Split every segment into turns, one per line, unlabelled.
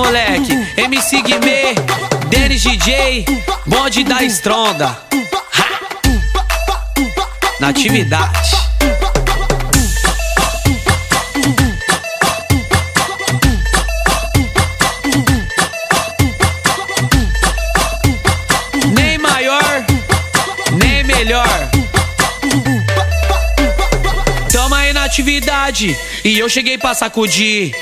moleque. MC Guimê, Denis DJ, bonde da Estronda. Ha! Na atividade. Nem maior, nem melhor. Tamo aí na atividade e eu cheguei pra sacudir.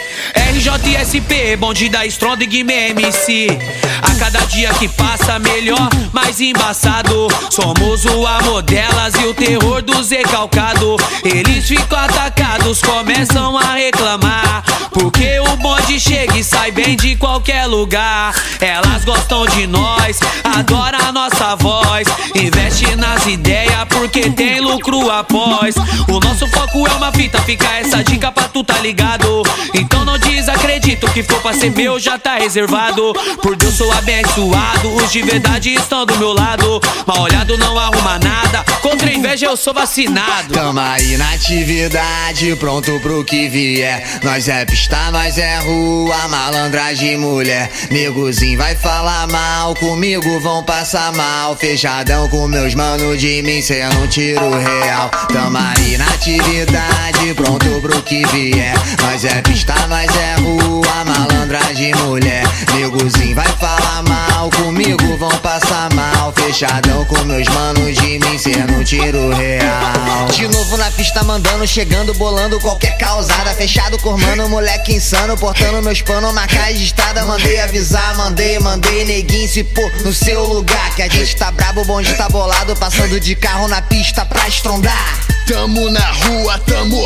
RJSP, bonde da Estronda e Guimê MC. A cada dia que passa melhor, mais embaçado. Somos o amor delas e o terror dos recalcados. Eles ficam atacados, começam a reclamar, porque o bonde chega e sai bem de qualquer lugar. Elas gostam de nós, adoram a nossa voz, investe nas ideias porque tem lucro após. O nosso foco é uma fita, fica essa dica pra tu tá ligado. Então não desacredito, que for pra ser meu já tá reservado. Por Deus sou abençoado, os de verdade estão do meu lado. Mal olhado não arruma nada, contra a inveja eu sou vacinado.
Tamo aí na atividade, pronto pro que vier. Nós é pista, nós é rua, malandragem mulher. Negozinho vai falar mal, comigo vão passar mal. Fechadão com meus manos, de mim cê não tira o real. Tamo aí na atividade, pronto pro que vier. Nós é pista, nós é rua, malandragem mulher. Negozinho vai falar mal, comigo vão passar mal. Fechadão com meus manos, de mim cê não tira o real. De novo na pista mandando, chegando, bolando qualquer causada. Fechado com mano, moleque insano, portando meus panos, marca registrada. Mandei avisar, mandei, neguinho se pôr no seu lugar. Que a gente tá brabo, o bonde tá bolado, passando de carro na pista pra estrondar.
Tamo na rua,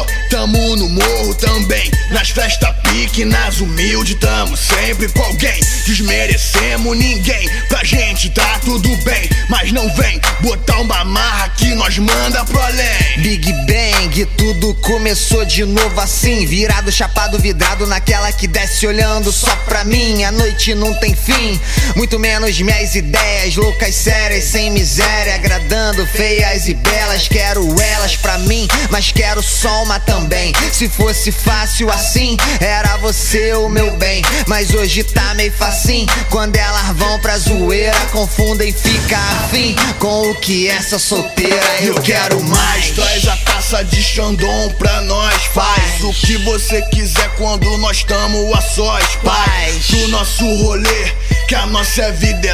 tamo no morro também. Nas festas pique, nas humildes, tamo sempre com alguém. Desmerecemos ninguém, pra gente tá tudo bem. Mas não vem botar uma marra que nós manda pro além.
Big Bang, tudo começou de novo assim. Virado, chapado, vidrado naquela que desce olhando só pra mim. A noite não tem fim, muito menos minhas ideias. Loucas, sérias, sem miséria, agradando feias e belas. Quero elas pra mim, mas quero só uma também. Se fosse fácil assim, era você o meu bem. Mas hoje tá meio facinho, quando elas vão pra zoeira, confundem, fica afim com o que essa solteira. Eu quero mais.
Traz a taça de Xandão pra nós. Faz o que você quiser quando nós tamo a sós. Paz do nosso rolê, que a nossa vida é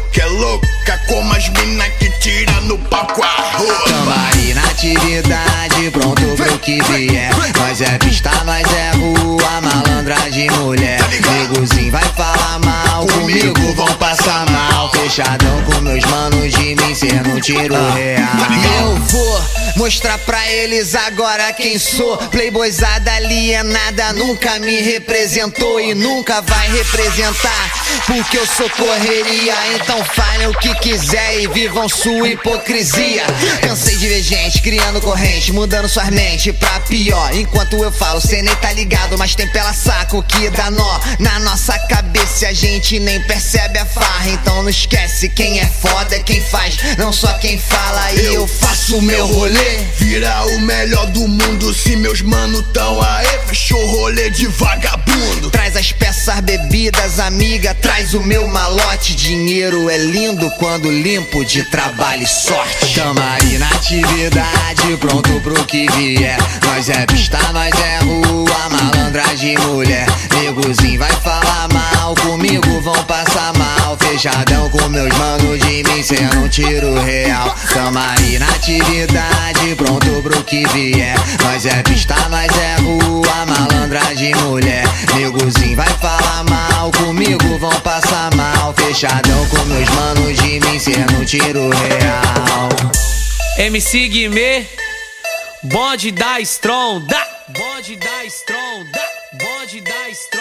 louca, como as mina que tira no palco a roupa.
Tamo aí na atividade, pronto pro que vier. Nós é pista, nós é rua, malandragem mulher. Negozinho vai falar mal, comigo vão passar mal. Fechadão com meus manos, de mim cê não tira o real. Eu vou mostrar pra eles agora quem sou. Playboyzada alienada, nunca me representou e nunca vai representar, porque eu sou correria. Então falem o que quiser e vivam sua hipocrisia. Cansei de ver gente criando corrente, mudando suas mentes pra pior. Enquanto eu falo, cê nem tá ligado, mas tem pela saco que dá nó na nossa cabeça, a gente nem percebe a farra. Então não esquece, quem é foda é quem faz, não só quem fala. E eu faço o meu rolê,
vira o melhor do mundo. Se meus mano tão aí, fechou o rolê de vagabundo.
Traz as peças, bebidas, amiga, traz o meu malote. Dinheiro é lindo quando limpo de trabalho e sorte. Tamo aí na atividade, pronto pro que vier. Nós é pista, nós é rua, malandragem mulher. Negozinho vai falar mal, comigo vão passar mal. Fechadão com meus manos, de mim cê não tira o real. Tamo aí na atividade, pronto pro que vier. Nós é pista, nós é rua, malandragem mulher. Negozinho vai falar mal, comigo vão passar mal. Fechadão com meus manos, de mim cê não tira o real.
MC Guimê, bonde da Estronda, bonde da Estronda, bonde da Estronda.